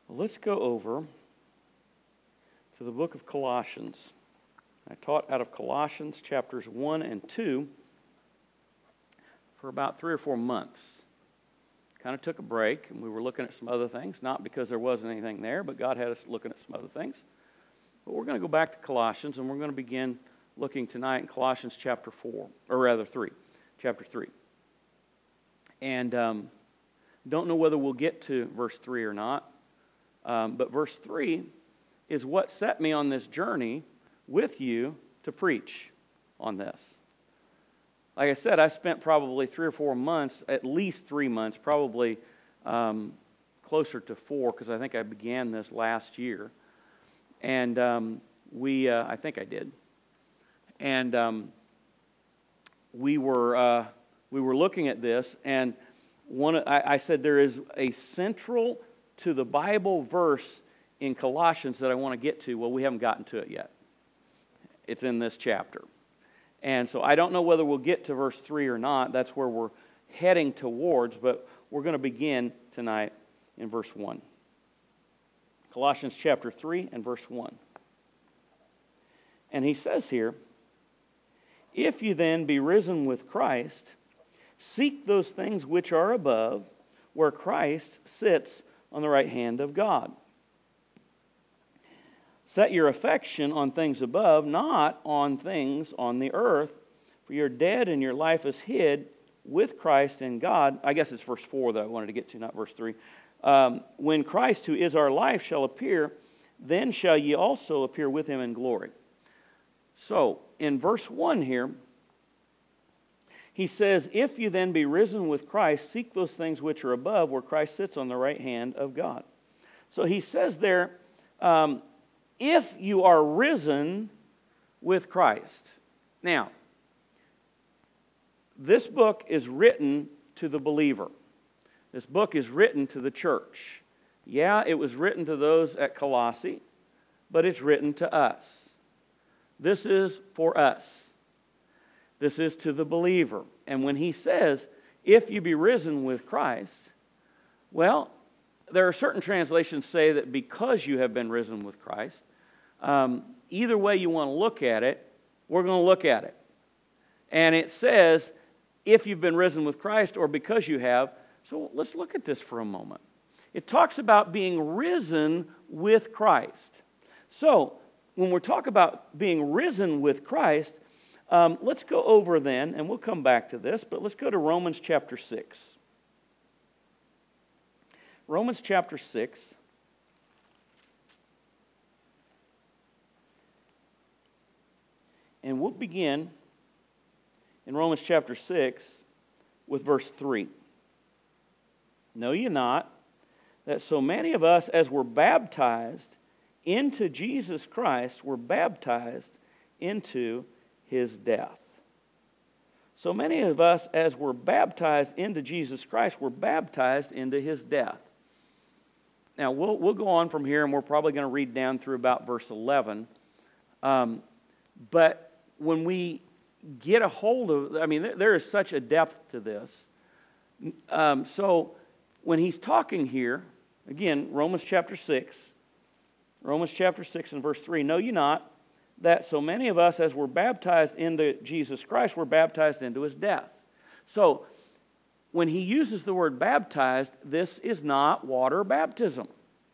Well, let's go over to the book of Colossians. I taught out of Colossians chapters 1 and 2 for about 3 or 4 months. Kind of took a break, and we were looking at some other things, not because there wasn't anything there, but God had us looking at some other things. But we're going to go back to Colossians, and we're going to begin looking tonight in Colossians chapter 4, or rather 3, chapter 3. And don't know whether we'll get to verse 3 or not, but verse 3 is what set me on this journey with you to preach on this. Like I said, I spent probably 3 or 4 months, at least 3 months, probably closer to 4, because I think I began this last year. And I think I did. And we were looking at this, and I said there is a central to the Bible verse in Colossians that I want to get to. Well, we haven't gotten to it yet. It's in this chapter. And so I don't know whether we'll get to verse 3 or not. That's where we're heading towards, but we're going to begin tonight in verse 1. Colossians chapter 3 and verse 1. And he says here, "If you then be risen with Christ, seek those things which are above, where Christ sits on the right hand of God. Set your affection on things above, not on things on the earth, for you're dead and your life is hid with Christ in God." I guess it's verse 4 that I wanted to get to, not verse 3. "When Christ, who is our life, shall appear, then shall ye also appear with him in glory." So, in verse 1 here, he says, "If you then be risen with Christ, seek those things which are above, where Christ sits on the right hand of God." So he says there, if you are risen with Christ. Now, this book is written to the believer. This book is written to the church. Yeah, it was written to those at Colossae, but it's written to us. This is for us. This is to the believer. And when he says, "If you be risen with Christ," well, there are certain translations say that because you have been risen with Christ. Either way you want to look at it, we're going to look at it. And it says, if you've been risen with Christ or because you have. So let's look at this for a moment. It talks about being risen with Christ. So when we're talking about being risen with Christ, let's go over then, and we'll come back to this, but let's go to Romans chapter 6. Romans chapter 6. And we'll begin in Romans chapter 6 with verse 3. "Know ye not that so many of us as were baptized into Jesus Christ were baptized into his death?" So many of us as were baptized into Jesus Christ were baptized into his death. Now we'll go on from here, and we're probably going to read down through about verse 11. But when we get a hold of, there is such a depth to this. So when he's talking here, again, Romans chapter 6 and verse 3, "Know ye not that so many of us as were baptized into Jesus Christ were baptized into his death?" So when he uses the word baptized, this is not water baptism.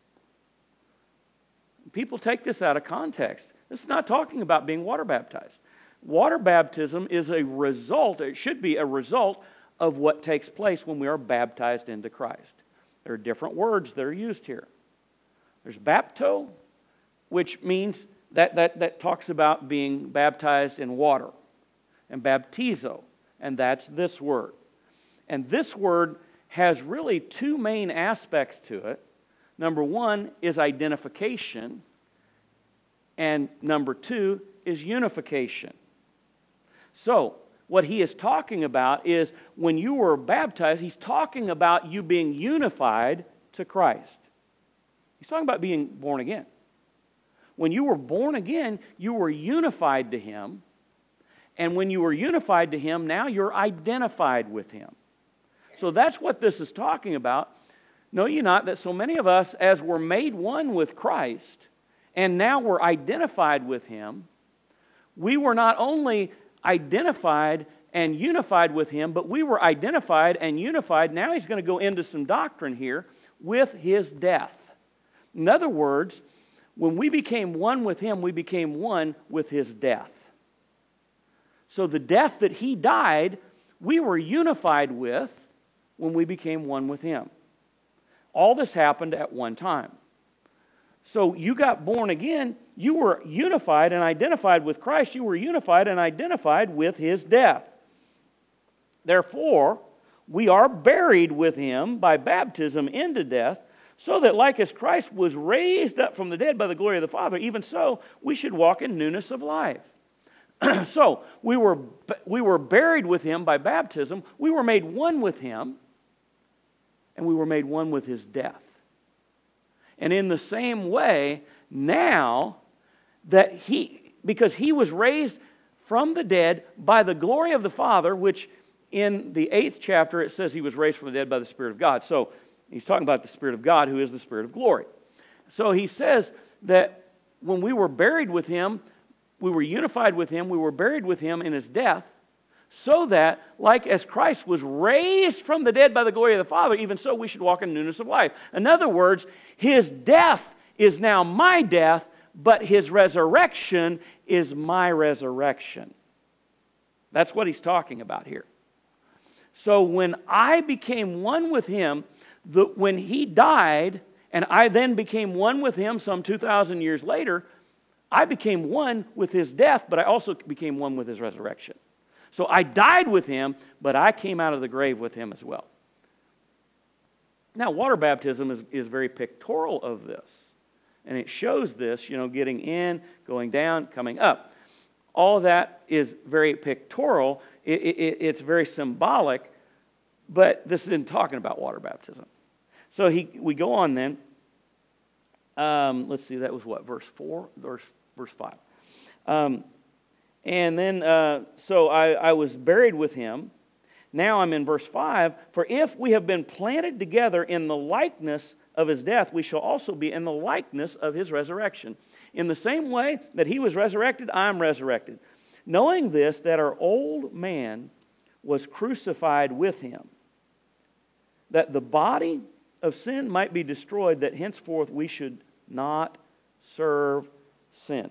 People take this out of context. This is not talking about being water baptized. Water baptism is a result, it should be a result of what takes place when we are baptized into Christ. There are different words that are used here. There's bapto, which means that talks about being baptized in water, and baptizo, and that's this word. And this word has really 2 main aspects to it. Number 1 is identification, and number 2 is unification. So, what he is talking about is when you were baptized, he's talking about you being unified to Christ. He's talking about being born again. When you were born again, you were unified to him. And when you were unified to him, now you're identified with him. So that's what this is talking about. Know ye not that so many of us, as were made one with Christ, and now we're identified with Him, we were not only identified and unified with Him, but we were identified and unified, now he's going to go into some doctrine here, with His death. In other words, when we became one with Him, we became one with His death. So the death that He died, we were unified with when we became one with Him. All this happened at one time. So you got born again, you were unified and identified with Christ, you were unified and identified with His death. Therefore, we are buried with Him by baptism into death, so that like as Christ was raised up from the dead by the glory of the Father, even so we should walk in newness of life. So we were buried with Him by baptism, we were made one with Him, and we were made one with His death. And in the same way, now that because He was raised from the dead by the glory of the Father, which in the 8th chapter it says He was raised from the dead by the Spirit of God. So he's talking about the Spirit of God, who is the Spirit of glory. So he says that when we were buried with Him, we were unified with Him, we were buried with Him in His death, so that, like as Christ was raised from the dead by the glory of the Father, even so we should walk in newness of life. In other words, His death is now my death, but His resurrection is my resurrection. That's what he's talking about here. So when I became one with Him, when He died, and I then became one with Him some 2,000 years later, I became one with His death, but I also became one with His resurrection. So I died with Him, but I came out of the grave with Him as well. Now, water baptism is very pictorial of this. And it shows this, getting in, going down, coming up. All that is very pictorial. It's very symbolic, but this isn't talking about water baptism. So we go on then. Let's see, that was what, verse 4? Verse 5. And then, so I was buried with Him. Now I'm in verse 5. For if we have been planted together in the likeness of His death, we shall also be in the likeness of His resurrection. In the same way that He was resurrected, I am resurrected. Knowing this, that our old man was crucified with Him, that the body of sin might be destroyed, that henceforth we should not serve sin.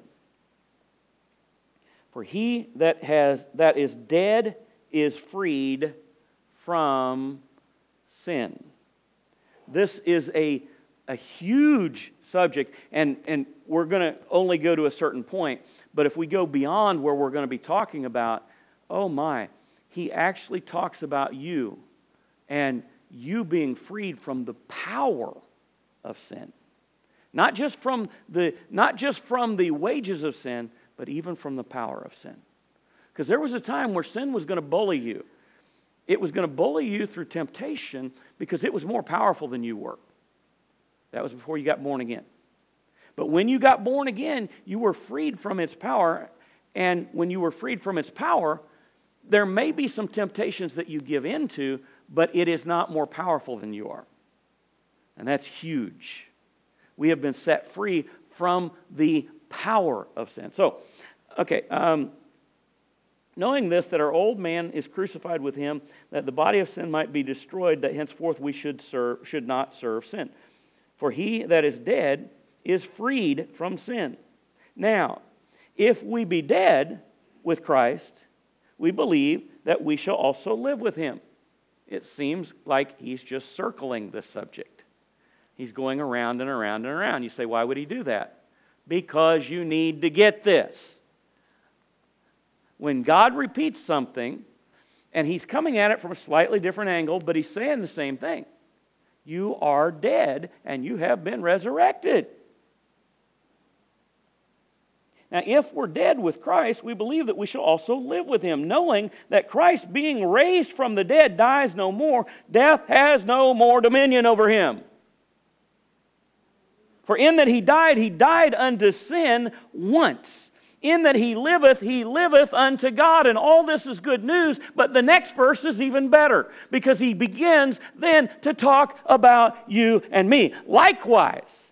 For he that is dead is freed from sin. This is a huge subject, and we're going to only go to a certain point. But if we go beyond where we're going to be talking about, oh my, he actually talks about you and you being freed from the power of sin. Not just from the wages of sin, but even from the power of sin. Because there was a time where sin was going to bully you. It was going to bully you through temptation because it was more powerful than you were. That was before you got born again. But when you got born again, you were freed from its power. And when you were freed from its power, there may be some temptations that you give into, but it is not more powerful than you are. And that's huge. We have been set free from the power of sin. So, okay, knowing this, that our old man is crucified with Him, that the body of sin might be destroyed, that henceforth we should not serve sin. For he that is dead is freed from sin. Now, if we be dead with Christ, we believe that we shall also live with Him. It seems like he's just circling this subject. He's going around and around and around. You say, why would he do that? Because you need to get this. When God repeats something, and He's coming at it from a slightly different angle, but He's saying the same thing. You are dead, and you have been resurrected. Now, if we're dead with Christ, we believe that we shall also live with Him, knowing that Christ, being raised from the dead, dies no more. Death has no more dominion over Him. For in that He died unto sin once. In that he liveth unto God. And all this is good news, but the next verse is even better because he begins then to talk about you and me. Likewise,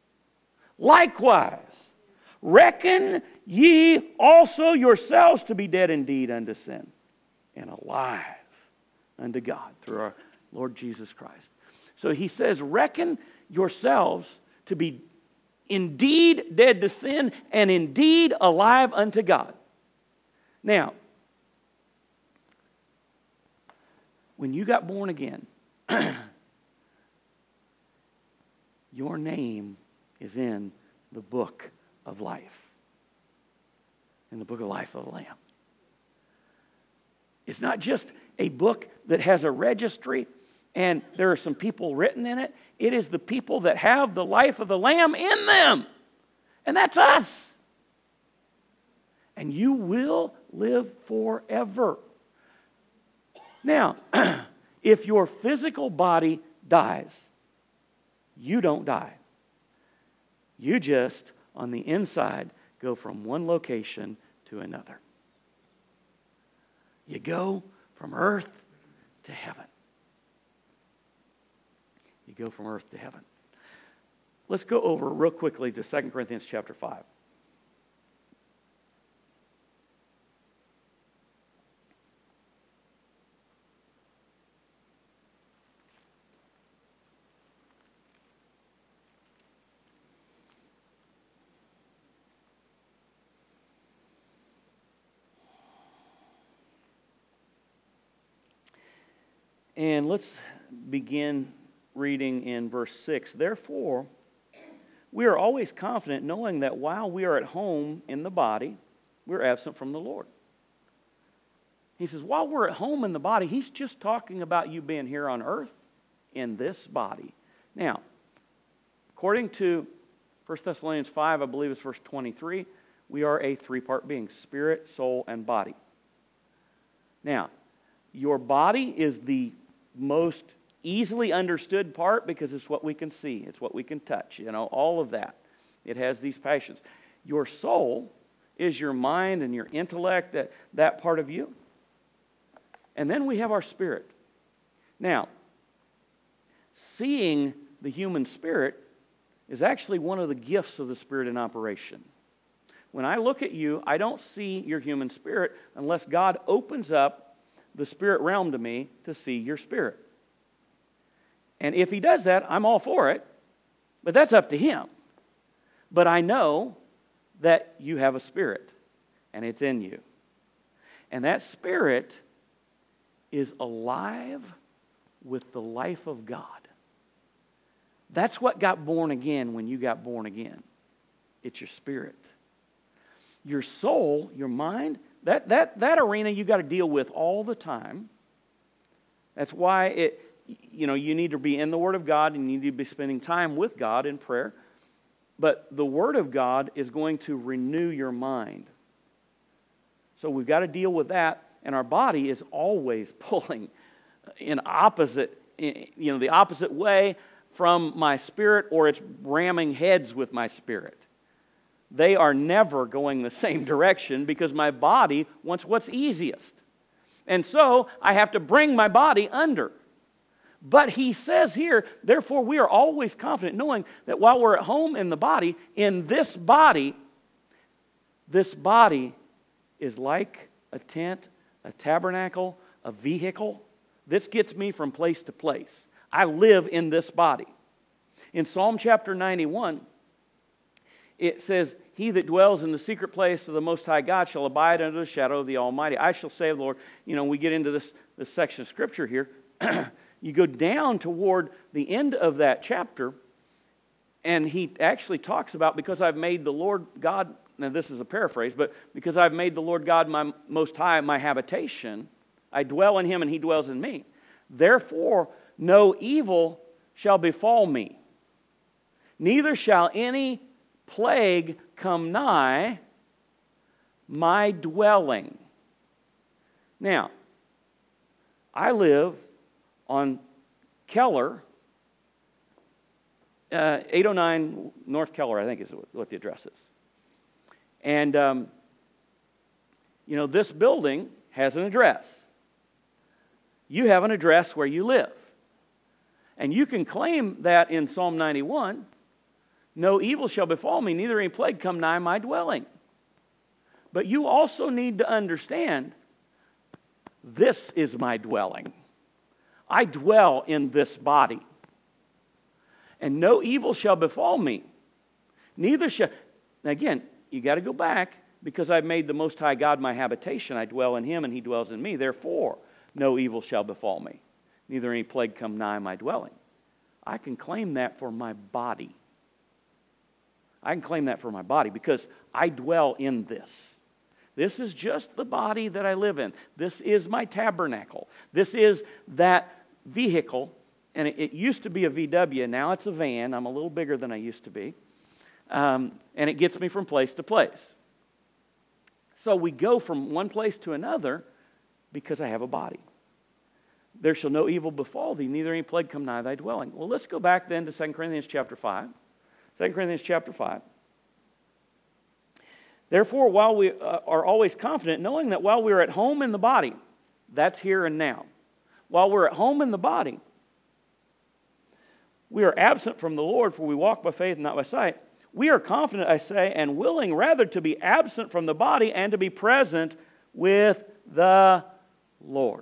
reckon ye also yourselves to be dead indeed unto sin and alive unto God through our Lord Jesus Christ. So he says, reckon yourselves to be indeed dead to sin and indeed alive unto God. Now, when you got born again, your name is in the book of life. In the book of life of the Lamb. It's not just a book that has a registry and there are some people written in it. It is the people that have the life of the Lamb in them. And that's us. And you will live forever. Now, if your physical body dies, you don't die. You just, on the inside, go from one location to another. You go from earth to heaven. You go from earth to heaven. Let's go over real quickly to 2 Corinthians chapter 5. And let's begin reading in verse 6. Therefore, we are always confident, knowing that while we are at home in the body, we're absent from the Lord. He says, while we're at home in the body, he's just talking about you being here on earth in this body. Now, according to 1 Thessalonians 5, I believe it's verse 23, we are a three-part being, spirit, soul, and body. Now, your body is the most easily understood part because it's what we can see, it's what we can touch, all of that. It has these passions. Your soul is your mind and your intellect, that part of you. And then we have our spirit. Now, seeing the human spirit is actually one of the gifts of the Spirit in operation. When I look at you, I don't see your human spirit unless God opens up the spirit realm to me to see your spirit. And if he does that, I'm all for it, but that's up to him. But I know that you have a spirit, and it's in you. And that spirit is alive with the life of God. That's what got born again when you got born again. It's your spirit. Your soul, your mind, that arena you got to deal with all the time. That's why you need to be in the Word of God and you need to be spending time with God in prayer. But the Word of God is going to renew your mind. So we've got to deal with that, and our body is always pulling the opposite way from my spirit, or it's ramming heads with my spirit. They are never going the same direction because my body wants what's easiest. And so I have to bring my body under. But he says here, therefore we are always confident, knowing that while we're at home in the body, in this body is like a tent, a tabernacle, a vehicle. This gets me from place to place. I live in this body. In Psalm chapter 91, it says, he that dwells in the secret place of the Most High God shall abide under the shadow of the Almighty. I shall say of the Lord, we get into this section of Scripture here. You go down toward the end of that chapter, and he actually talks about, because I've made the Lord God, now this is a paraphrase, but because I've made the Lord God my Most High my habitation, I dwell in him and he dwells in me. Therefore, no evil shall befall me, neither shall any plague come nigh my dwelling. Now, I live on Keller, 809 North Keller, I think is what the address is. And You know, this building has an address. You have an address where you live. And you can claim that in Psalm 91, no evil shall befall me, neither any plague come nigh my dwelling. But you also need to understand, this is my dwelling. I dwell in this body. And no evil shall befall me. Neither shall... Now again, you got to go back, because I've made the Most High God my habitation. I dwell in Him and He dwells in me. Therefore, no evil shall befall me. Neither any plague come nigh my dwelling. I can claim that for my body. I can claim that for my body because I dwell in this. This is just the body that I live in. This is my tabernacle. This is that vehicle. And it used to be a VW. Now it's a van. I'm a little bigger than I used to be. And it gets me from place to place. So we go from one place to another because I have a body. There shall no evil befall thee, neither any plague come nigh thy dwelling. Well, let's go back then to 2 Corinthians chapter 5. 2 Corinthians chapter 5. Therefore, while we are always confident, knowing that while we are at home in the body, that's here and now. While we're at home in the body, we are absent from the Lord, for we walk by faith and not by sight. We are confident, I say, and willing rather to be absent from the body and to be present with the Lord.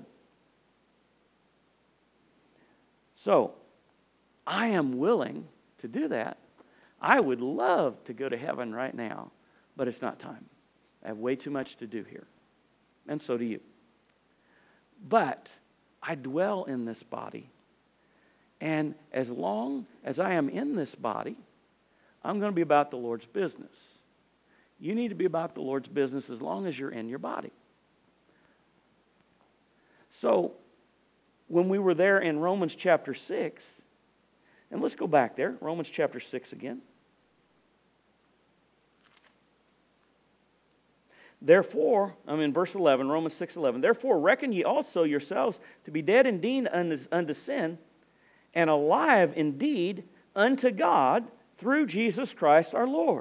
So, I am willing to do that. I would love to go to heaven right now, but it's not time. I have way too much to do here. And so do you. But I dwell in this body. And as long as I am in this body, I'm going to be about the Lord's business. You need to be about the Lord's business as long as you're in your body. So, when we were there in Romans chapter 6, and let's go back there, Romans chapter 6 again. Therefore, I'm in verse 11, Romans 6:11. Therefore, reckon ye also yourselves to be dead indeed unto sin, and alive indeed unto God through Jesus Christ our Lord.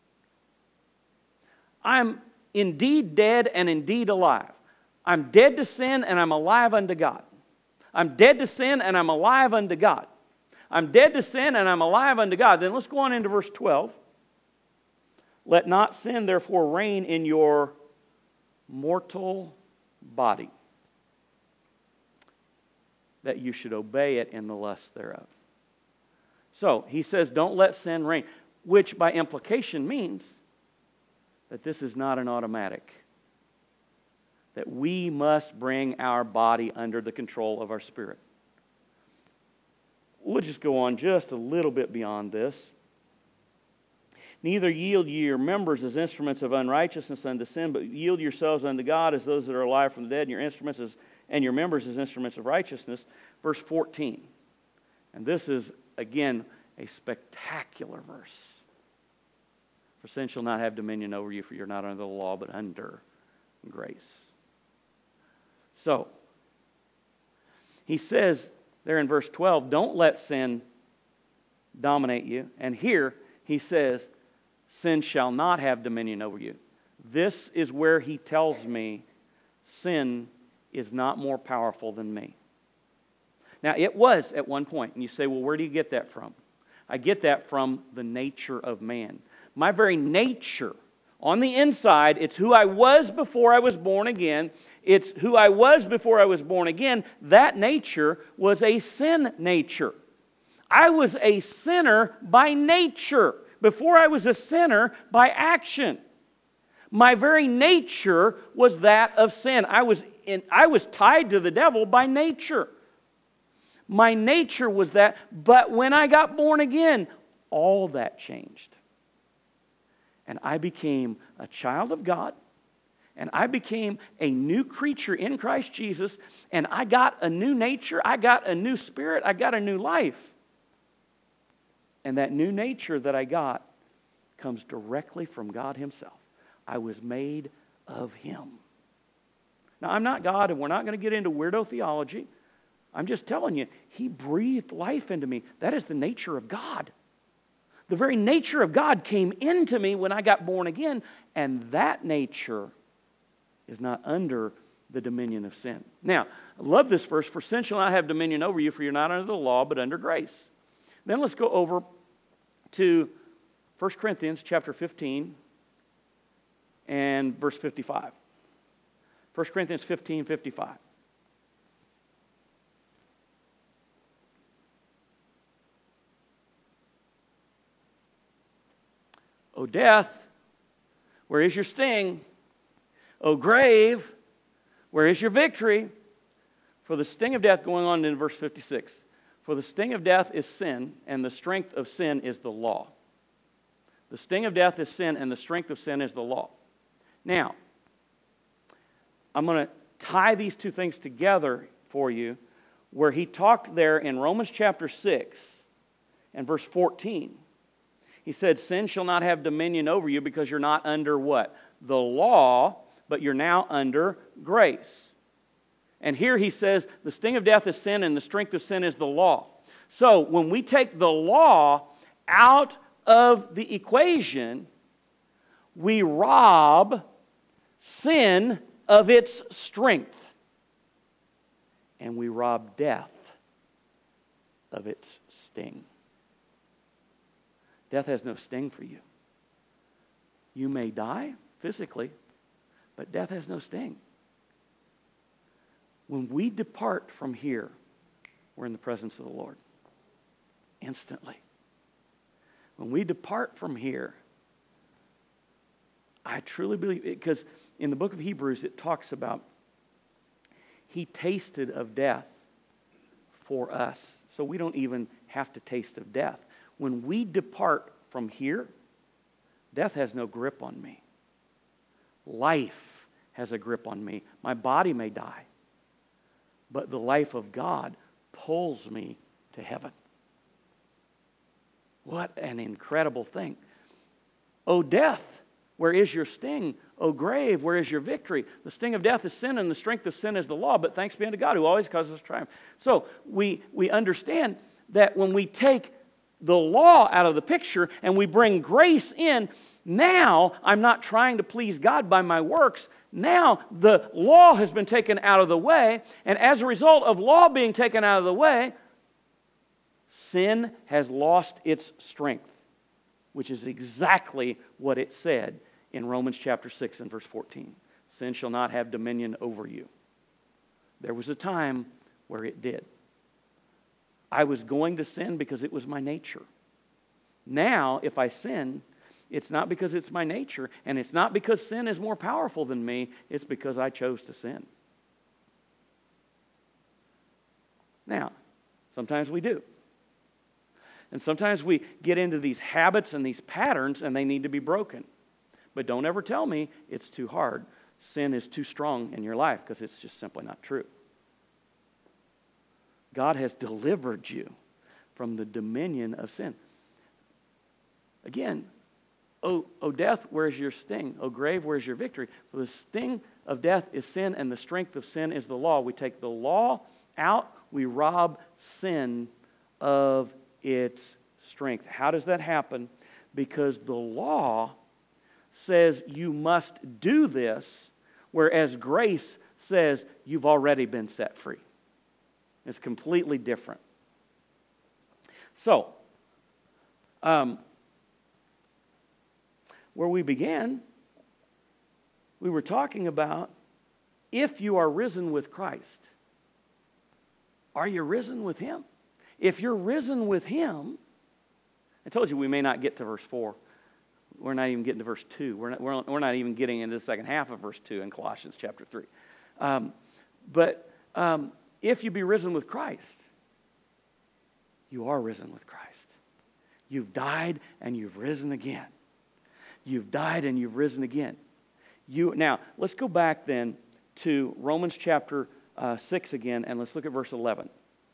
I'm indeed dead and indeed alive. I'm dead to sin and I'm alive unto God. I'm dead to sin and I'm alive unto God. I'm dead to sin and I'm alive unto God. Then let's go on into verse 12. Let not sin therefore reign in your mortal body, that you should obey it in the lust thereof. So, he says, don't let sin reign, which by implication means that this is not an automatic. That we must bring our body under the control of our spirit. We'll just go on just a little bit beyond this. Neither yield ye your members as instruments of unrighteousness unto sin, but yield yourselves unto God as those that are alive from the dead, and your members as instruments of righteousness. Verse 14. And this is, again, a spectacular verse. For sin shall not have dominion over you, for you're not under the law, but under grace. So, he says there in verse 12, don't let sin dominate you. And here he says, sin shall not have dominion over you. This is where he tells me sin is not more powerful than me. Now, it was at one point, and you say, well, where do you get that from? I get that from the nature of man. My very nature, on the inside, it's who I was before I was born again. It's who I was before I was born again. That nature was a sin nature. I was a sinner by nature before I was a sinner by action. My very nature was that of sin. I was tied to the devil by nature. My nature was that, but when I got born again, all that changed. And I became a child of God, and I became a new creature in Christ Jesus, and I got a new nature, I got a new spirit, I got a new life. And that new nature that I got comes directly from God Himself. I was made of Him. Now, I'm not God, and we're not going to get into weirdo theology. I'm just telling you, He breathed life into me. That is the nature of God. The very nature of God came into me when I got born again, and that nature is not under the dominion of sin. Now, I love this verse. For sin shall not have dominion over you, for you're not under the law, but under grace. Then let's go over to 1 Corinthians chapter 15 and verse 55. 1 Corinthians 15:55. O death, where is your sting? O grave, where is your victory? For the sting of death, going on in verse 56, for the sting of death is sin, and the strength of sin is the law. The sting of death is sin, and the strength of sin is the law. Now, I'm going to tie these two things together for you, where he talked there in Romans chapter 6 and verse 14. He said, sin shall not have dominion over you because you're not under what? The law, but you're now under grace. And here he says, the sting of death is sin and the strength of sin is the law. So when we take the law out of the equation, we rob sin of its strength. And we rob death of its sting. Death has no sting for you. You may die physically, but death has no sting. When we depart from here, we're in the presence of the Lord. Instantly. When we depart from here, I truly believe, because in the book of Hebrews it talks about He tasted of death for us. So we don't even have to taste of death. When we depart from here, death has no grip on me. Life has a grip on me. My body may die, but the life of God pulls me to heaven. What an incredible thing. O death, where is your sting? O grave, where is your victory? The sting of death is sin, and the strength of sin is the law, but thanks be unto God who always causes us triumph. So we understand that when we take the law out of the picture and we bring grace in, now I'm not trying to please God by my works. Now the law has been taken out of the way, and as a result of law being taken out of the way, sin has lost its strength, which is exactly what it said in Romans chapter 6 and verse 14. Sin shall not have dominion over you. There was a time where it did. I was going to sin because it was my nature. Now, if I sin, it's not because it's my nature, and it's not because sin is more powerful than me, it's because I chose to sin. Now, sometimes we do. And sometimes we get into these habits and these patterns, and they need to be broken. But don't ever tell me it's too hard. Sin is too strong in your life, because it's just simply not true. God has delivered you from the dominion of sin. Again, O death, where is your sting? O grave, where is your victory? For the sting of death is sin, and the strength of sin is the law. We take the law out, we rob sin of its strength. How does that happen? Because the law says you must do this, whereas grace says you've already been set free. It's completely different. So, where we began, we were talking about if you are risen with Christ, are you risen with Him? If you're risen with Him, I told you we may not get to verse 4. We're not even getting to verse 2. We're not even getting into the second half of verse 2 in Colossians chapter 3. If you be risen with Christ, you are risen with Christ. You've died and you've risen again. You've died and you've risen again. Now, let's go back then to Romans chapter 6 again, and let's look at verse 11.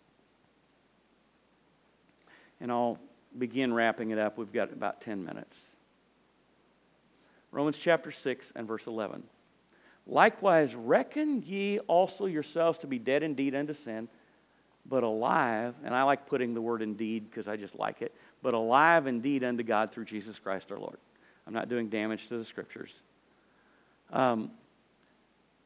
And I'll begin wrapping it up. We've got about 10 minutes. Romans chapter 6 and verse 11. Likewise, reckon ye also yourselves to be dead indeed unto sin, but alive, and I like putting the word indeed because I just like it, but alive indeed unto God through Jesus Christ our Lord. I'm not doing damage to the Scriptures.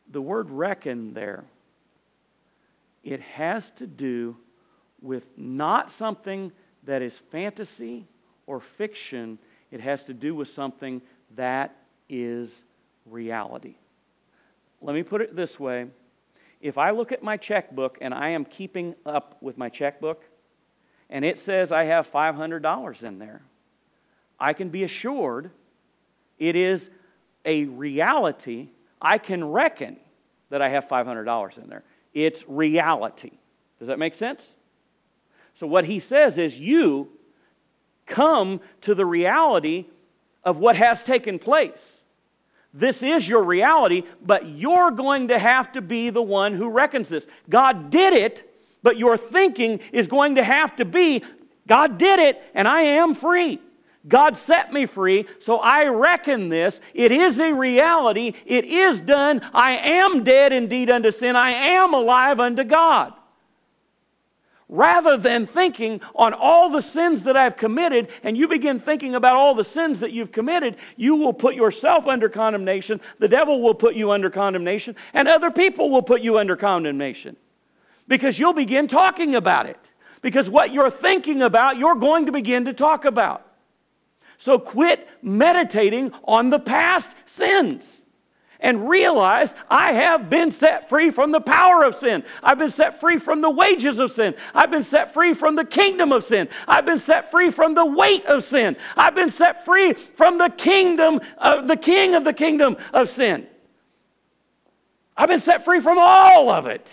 the word reckon there, it has to do with not something that is fantasy or fiction. It has to do with something that is reality. Let me put it this way. If I look at my checkbook and I am keeping up with my checkbook, and it says I have $500 in there, I can be assured it is a reality. I can reckon that I have $500 in there. It's reality. Does that make sense? So what he says is you come to the reality of what has taken place. This is your reality, but you're going to have to be the one who reckons this. God did it, but your thinking is going to have to be, God did it, and I am free. God set me free, so I reckon this. It is a reality. It is done. I am dead indeed unto sin. I am alive unto God. Rather than thinking on all the sins that I've committed, and you begin thinking about all the sins that you've committed, you will put yourself under condemnation, the devil will put you under condemnation, and other people will put you under condemnation. Because you'll begin talking about it. Because what you're thinking about, you're going to begin to talk about. So quit meditating on the past sins. And realize I have been set free from the power of sin. I've been set free from the wages of sin. I've been set free from the kingdom of sin. I've been set free from the weight of sin. I've been set free from the kingdom of the king of the kingdom of sin. I've been set free from all of it.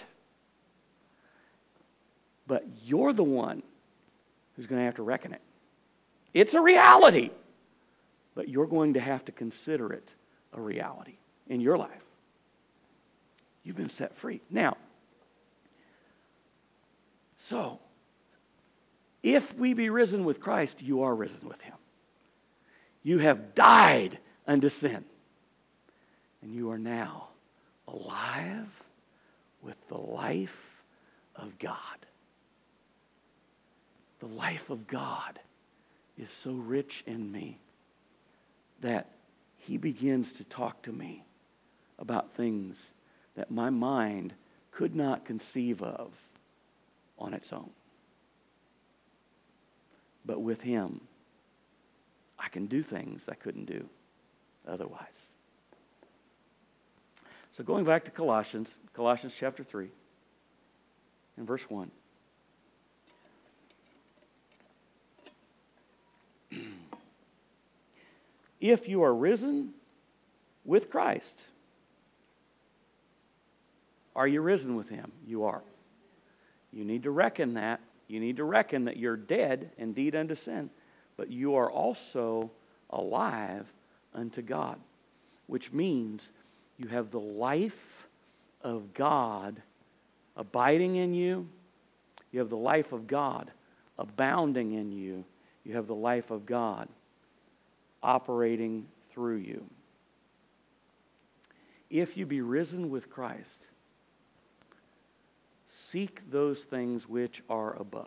But you're the one who's going to have to reckon it. It's a reality, but you're going to have to consider it a reality in your life. You've been set free. Now, so, if we be risen with Christ, you are risen with Him. You have died unto sin, and you are now alive with the life of God. The life of God is so rich in me that He begins to talk to me about things that my mind could not conceive of on its own. But with Him, I can do things I couldn't do otherwise. So going back to Colossians chapter 3 and verse 1. If you are risen with Christ, are you risen with Him? You are. You need to reckon that. You need to reckon that you're dead indeed unto sin, but you are also alive unto God, which means you have the life of God abiding in you. You have the life of God abounding in you. You have the life of God operating through you. If you be risen with Christ, seek those things which are above.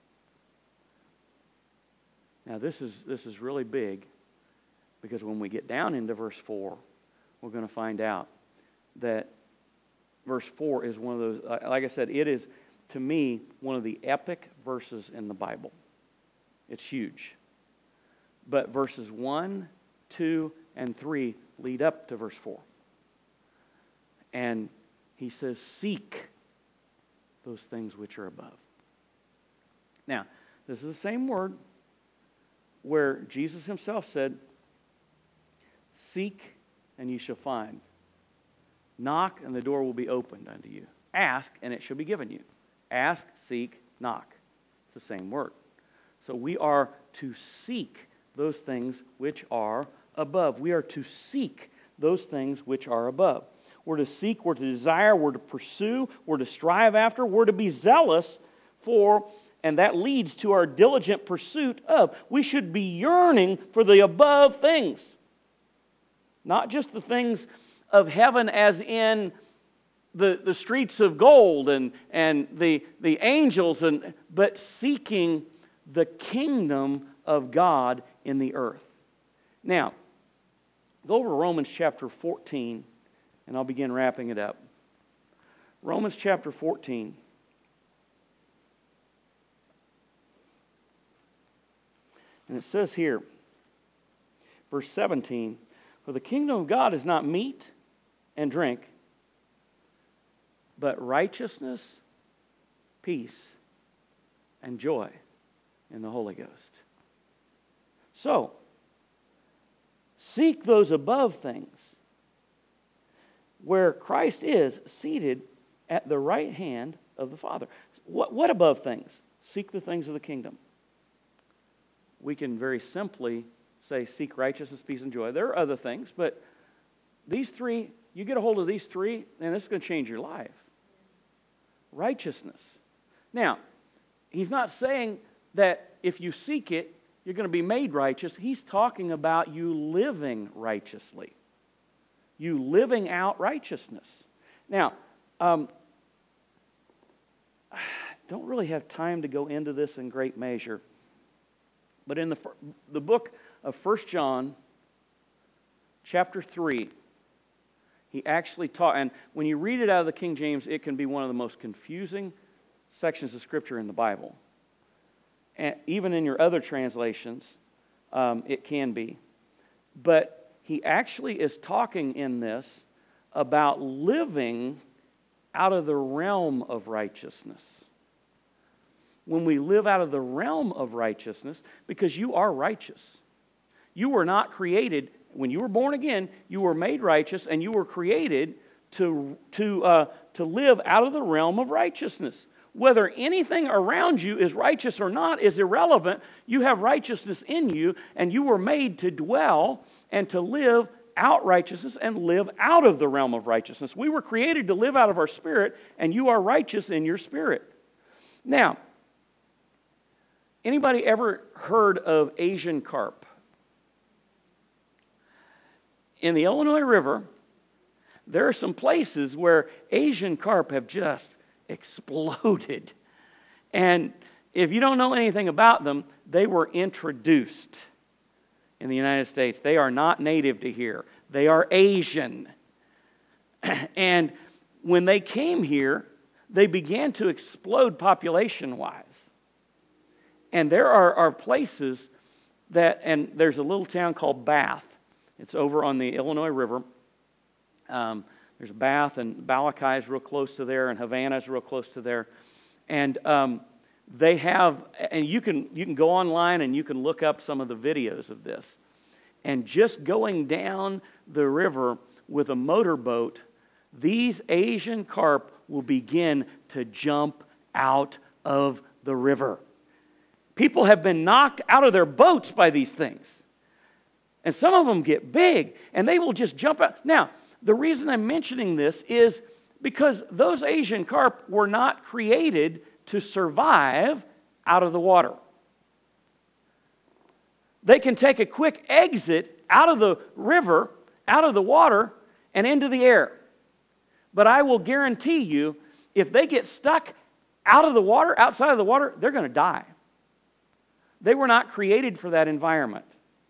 Now this is really big, because when we get down into verse 4, we're going to find out that verse 4 is one of those, like I said, it is, to me, one of the epic verses in the Bible. It's huge. But verses 1, 2, and 3 lead up to verse 4. And he says, seek those things which are above. Now, this is the same word where Jesus Himself said, seek and ye shall find. Knock and the door will be opened unto you. Ask and it shall be given you. Ask, seek, knock. It's the same word. So we are to seek those things which are above. We are to seek those things which are above. We're to seek, we're to desire, we're to pursue, we're to strive after, we're to be zealous for, and that leads to our diligent pursuit of. We should be yearning for the above things. Not just the things of heaven as in the streets of gold and the angels, but seeking the kingdom of God in the earth. Now, go over to Romans chapter 14 and I'll begin wrapping it up. Romans chapter 14. And it says here, verse 17, "For the kingdom of God is not meat and drink, but righteousness, peace, and joy in the Holy Ghost." So, seek those above things, where Christ is seated at the right hand of the Father. What above things? Seek the things of the kingdom. We can very simply say, seek righteousness, peace, and joy. There are other things, but these three, you get a hold of these three, and this is going to change your life. Righteousness. Now, he's not saying that if you seek it, you're going to be made righteous. He's talking about you living righteously. You living out righteousness. Now, I don't really have time to go into this in great measure, but in the book of 1 John, chapter 3, he actually taught, and when you read it out of the King James, it can be one of the most confusing sections of Scripture in the Bible. And even in your other translations, it can be. But he actually is talking in this about living out of the realm of righteousness. When we live out of the realm of righteousness, because you are righteous. You were not created, when you were born again, you were made righteous, and you were created to live out of the realm of righteousness. Whether anything around you is righteous or not is irrelevant. You have righteousness in you, and you were made to dwell and to live out righteousness and live out of the realm of righteousness. We were created to live out of our spirit, and you are righteous in your spirit. Now, anybody ever heard of Asian carp? In the Illinois River, there are some places where Asian carp have just exploded. And if you don't know anything about them, they were introduced in the United States. They are not native to here. They are Asian. And when they came here, they began to explode population-wise. And there are places that, and there's a little town called Bath. It's over on the Illinois River. There's Bath, and Balakai is real close to there, and Havana is real close to there. And they have, and you can go online and you can look up some of the videos of this. And just going down the river with a motorboat, these Asian carp will begin to jump out of the river. People have been knocked out of their boats by these things. And some of them get big, and they will just jump out. Now, the reason I'm mentioning this is because those Asian carp were not created to survive out of the water. They can take a quick exit out of the river, out of the water, and into the air. But I will guarantee you, if they get stuck out of the water, outside of the water, they're going to die. They were not created for that environment.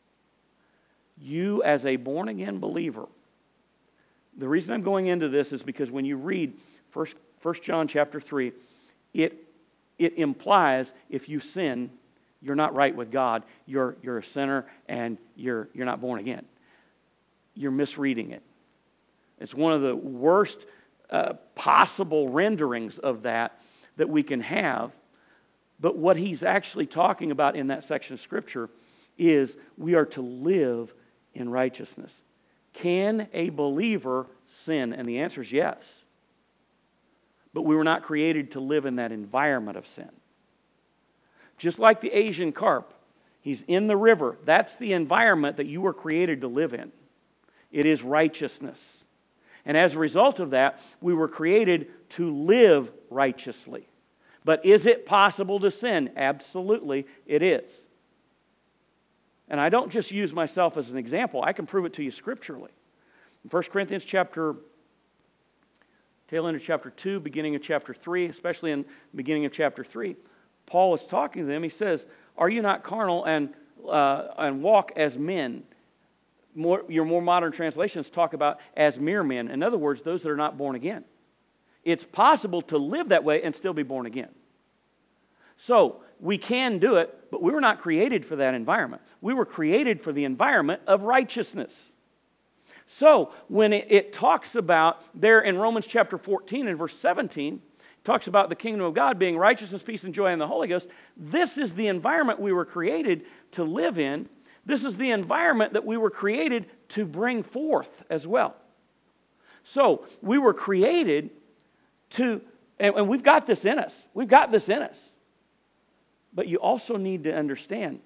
You, as a born-again believer, the reason I'm going into this is because when you read 1 John chapter 3, it implies if you sin, you're not right with God. You're a sinner and you're not born again. You're misreading it. It's one of the worst possible renderings of that we can have. But what he's actually talking about in that section of Scripture is we are to live in righteousness. Can a believer sin? And the answer is yes. But we were not created to live in that environment of sin. Just like the Asian carp, he's in the river. That's the environment that you were created to live in. It is righteousness. And as a result of that, we were created to live righteously. But is it possible to sin? Absolutely, it is. And I don't just use myself as an example. I can prove it to you scripturally. In 1 Corinthians tail end of chapter 2, beginning of chapter 3, especially in the beginning of chapter 3, Paul is talking to them. He says, "Are you not carnal and walk as men? Your more modern translations talk about as mere men. In other words, those that are not born again. It's possible to live that way and still be born again. So, we can do it, but we were not created for that environment. We were created for the environment of righteousness. So, when it talks about there in Romans chapter 14 and verse 17, it talks about the kingdom of God being righteousness, peace, and joy in the Holy Ghost. This is the environment we were created to live in. This is the environment that we were created to bring forth as well. So, we were created to, and we've got this in us. We've got this in us. But you also need to understand,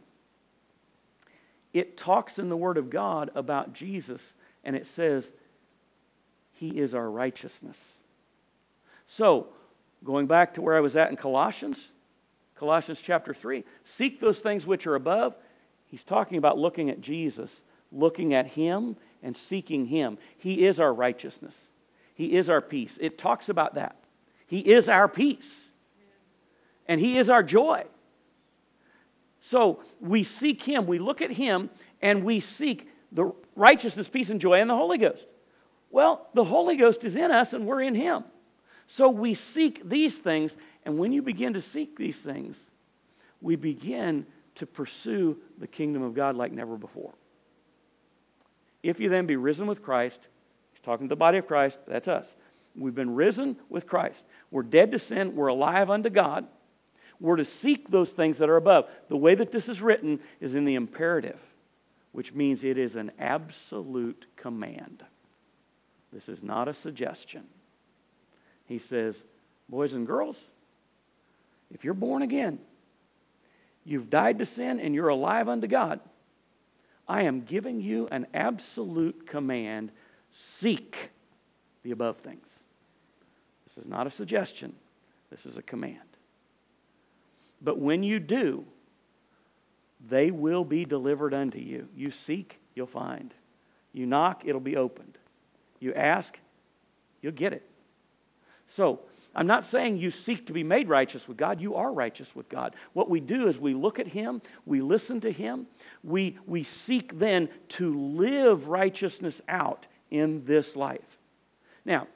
it talks in the Word of God about Jesus, and it says, He is our righteousness. So, going back to where I was at in Colossians chapter 3, seek those things which are above. He's talking about looking at Jesus, looking at Him and seeking Him. He is our righteousness. He is our peace. It talks about that. He is our peace. And He is our joy. So we seek Him, we look at Him, and we seek the righteousness, peace, and joy in the Holy Ghost. Well, the Holy Ghost is in us and we're in Him. So we seek these things, and when you begin to seek these things, we begin to pursue the kingdom of God like never before. If you then be risen with Christ, he's talking to the body of Christ, that's us. We've been risen with Christ. We're dead to sin, we're alive unto God. We're to seek those things that are above. The way that this is written is in the imperative, which means it is an absolute command. This is not a suggestion. He says, boys and girls, if you're born again, you've died to sin and you're alive unto God, I am giving you an absolute command. Seek the above things. This is not a suggestion. This is a command. But when you do, they will be delivered unto you. You seek, you'll find. You knock, it'll be opened. You ask, you'll get it. So, I'm not saying you seek to be made righteous with God. You are righteous with God. What we do is we look at Him, we listen to Him, we seek then to live righteousness out in this life. Now,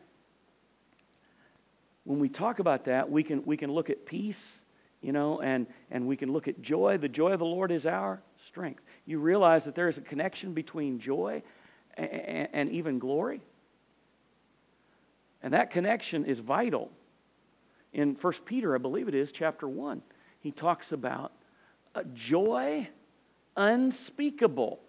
when we talk about that, we can look at peace, and we can look at joy. The joy of the Lord is our strength. You realize that there is a connection between joy and even glory? And that connection is vital. In 1 Peter, I believe it is, chapter 1, he talks about a joy unspeakable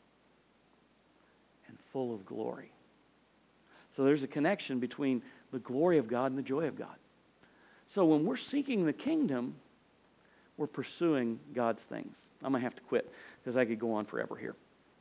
and full of glory. So there's a connection between the glory of God and the joy of God. So when we're seeking the kingdom, we're pursuing God's things. I'm going to have to quit because I could go on forever here.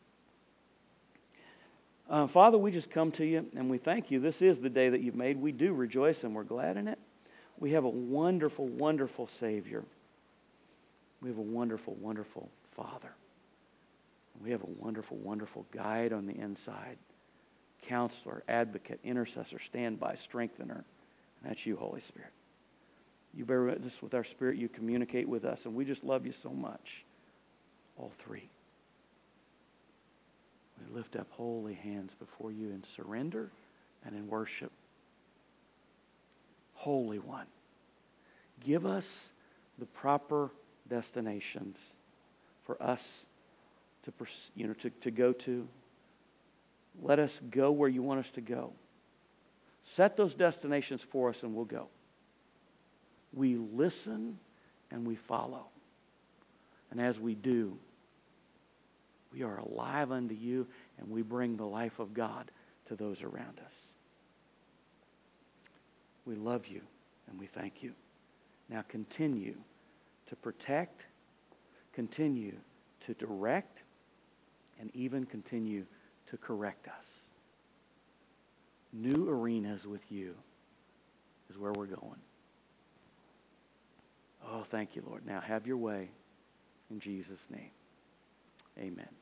Father, we just come to you and we thank you. This is the day that you've made. We do rejoice and we're glad in it. We have a wonderful, wonderful Savior. We have a wonderful, wonderful Father. We have a wonderful, wonderful guide on the inside. Counselor, advocate, intercessor, standby, strengthener. And that's you, Holy Spirit. You bear witness with our spirit. You communicate with us. And we just love you so much. All three. We lift up holy hands before you in surrender and in worship. Holy One, give us the proper destinations for us to go to. Let us go where you want us to go. Set those destinations for us and we'll go. We listen and we follow. And as we do, we are alive unto you and we bring the life of God to those around us. We love you and we thank you. Now continue to protect, continue to direct, and even continue to correct us. New arenas with you is where we're going. Oh, thank you, Lord. Now have your way in Jesus' name. Amen.